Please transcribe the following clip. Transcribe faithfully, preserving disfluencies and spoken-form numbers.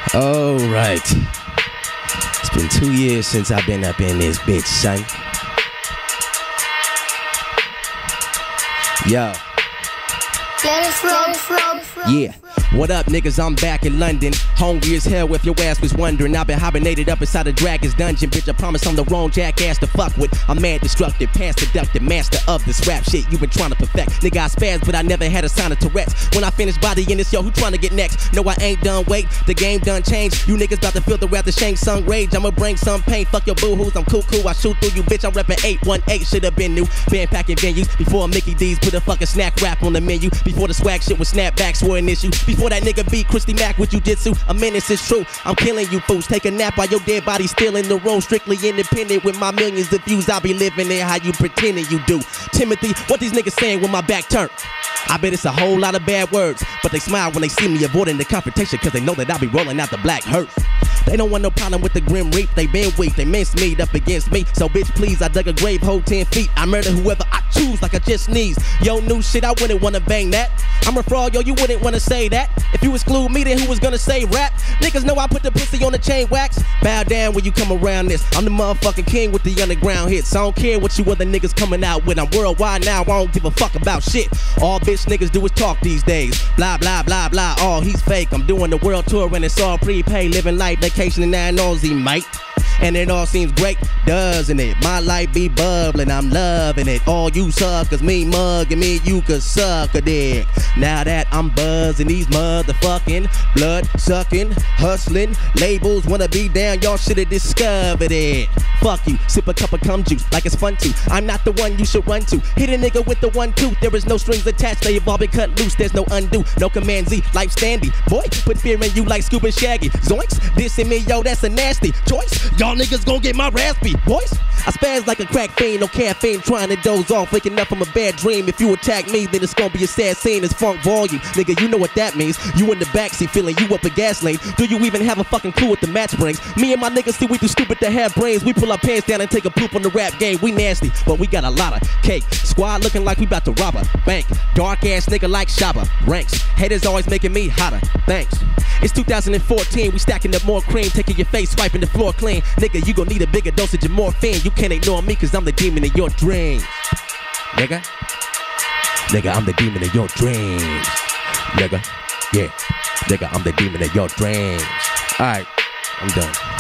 All right. It's been two years since I've been up in this bitch, son. Yo. Yeah. What up, niggas? I'm back in London. Hungry as hell if your ass was wondering. I've been hibernated up inside a dragon's dungeon. Bitch, I promise I'm the wrong jackass to fuck with. I'm mad, destructive, past seductive, master of this rap shit you been trying to perfect. Nigga, I spaz, but I never had a sign of Tourette's. When I finish bodying this, yo, who trying to get next? No, I ain't done, wait, the game done changed. You niggas about to feel the wrath, the shame, sung rage. I'ma bring some pain, fuck your boo-hoos, I'm cuckoo. I shoot through you, bitch, I'm reppin' eight one eight. Should've been new, band packing venues. Before Mickey D's put a fucking snack rap on the menu. Before the swag shit was snapbacks were an issue. Before that nigga beat Christy Mack with jujitsu. A menace is true, I'm killing you fools. Take a nap while your dead body still in the room. Strictly independent with my millions of views. I'll be living it how you pretending you do. Timothy, what these niggas saying with my back turned? I bet it's a whole lot of bad words, but they smile when they see me avoiding the confrontation, cause they know that I'll be rolling out the black hearse. They don't want no problem with the grim reap. They been weak, they mince meat up against me. So bitch please, I dug a grave hole ten feet. I murder whoever I choose like I just sneeze. Yo, new shit, I wouldn't wanna bang that. I'm a fraud, yo, you wouldn't wanna say that. If you exclude me, then who was gonna say rap? Niggas know I put the pussy on the chain wax. Bow down when you come around this. I'm the motherfucking king with the underground hits. I don't care what you other niggas coming out with. I'm worldwide now, I don't give a fuck about shit. All bitch niggas do is talk these days. Blah, blah, blah, blah, oh, he's fake. I'm doing the world tour and it's all prepaid. Living life, vacation and nine Aussie, mate. And it all seems great, doesn't it? My life be bubbling, I'm loving it. All you suckers, me mugging me, you could suck a dick. Now that I'm buzzing these motherfucking blood-sucking, hustling labels wanna be down, y'all should've discovered it. Fuck you, sip a cup of cum juice like it's fun to. I'm not the one you should run to. Hit a nigga with the one tooth, there is no strings attached. They have all been cut loose, there's no undo. No command Z, life standing. Boy, put fear in you like Scuba Shaggy. Zoinks, dissing me, yo, that's a nasty choice. Y'all niggas gon' get my raspy, boys. I spaz like a crack fiend, no caffeine, trying to doze off, waking up from a bad dream. If you attack me, then it's gonna be a sad scene. It's funk volume, nigga, you know what that means. You in the backseat feeling you up a gas lane. Do you even have a fucking clue what the match brings? Me and my niggas see we too stupid to have brains. We pull our pants down and take a poop on the rap game. We nasty, but we got a lot of cake. Squad looking like we about to rob a bank. Dark ass nigga like Shabba Ranks. Haters always making me hotter, thanks. It's two thousand fourteen, we stacking up more cream, taking your face, swiping the floor clean. Nigga, you gon' need a bigger dosage of morphine. You can't ignore me cause I'm the demon in your dreams. Nigga, nigga, I'm the demon in your dreams. Nigga, yeah, nigga, I'm the demon in your dreams. Alright, I'm done.